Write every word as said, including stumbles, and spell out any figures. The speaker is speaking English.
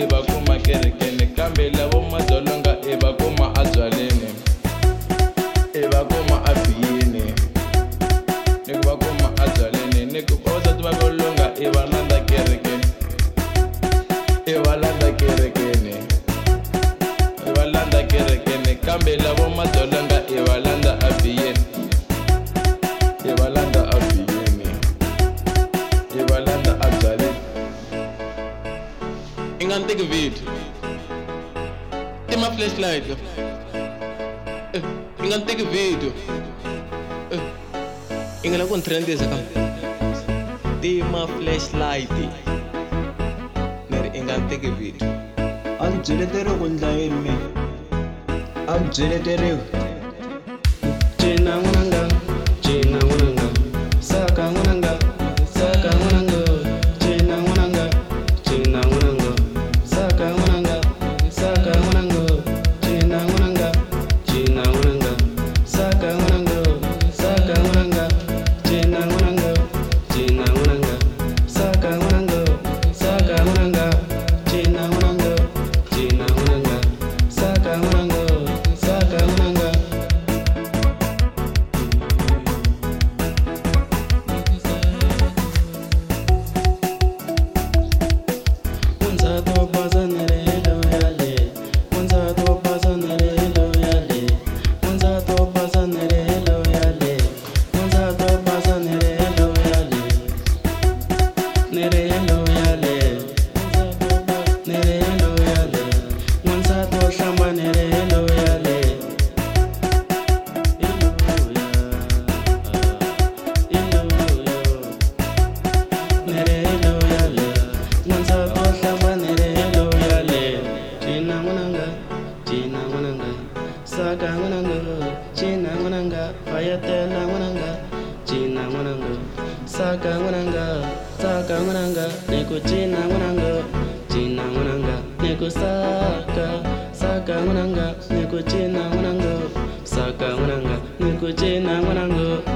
i va kuma kerekeni, kambe lavo madzolonga i va kuma a byaleni, i va kuma a biyeni, ni ku va kuma a byaleni, ni ku vavasati va valunga i va landza kerekeni, i va landza kerekeni, i va landza kerekeni, kambe lavo madzolonga i va landza a biyeni, i va landza a biyeni, i va landza a byaleni. I nga ni teki video i ma flashlight, i nga ni teki video i nga la ku ni trendisa ka ti ma flashlight, ni ri i nga ni teki video. A ni byeleteriwi ku ndla yini me, a ni byeleteriwi. Cina n'wananga, cina n'wananga, saka n'wananga, saka n'wananga, cina n'wananga, cina n'wananga, saka n'wananga, saka n'wananga, cina n'wananga, cina n'wananga, saka n'wananga, saka n'wananga, cina n'wananga, cina n'wananga, saka n'wananga, saka n'wananga, cina n'wananga, cina n'wananga, saka n'wananga, saka n'wananga. Wanza to basa nerelo yale, wanza to basa nerelo yale, wanza to basa nerelo yale, wanza to basa nerelo yale, nerelo yale, nerelo yale, wanza to hlamba nerelo yale, nerelo yale, wanza to hlamba nerelo yale, cina n'wananga, cina n'wananga, saka n'wananga, cina n'wananga, fayatela n'wananga, cina n'wananga, saka n'wananga, saka n'wananga, niku cina n'wananga, cina n'wananga, niku saka, saka n'wananga, niku cina n'wananga, saka n'wananga, niku cina n'wananga.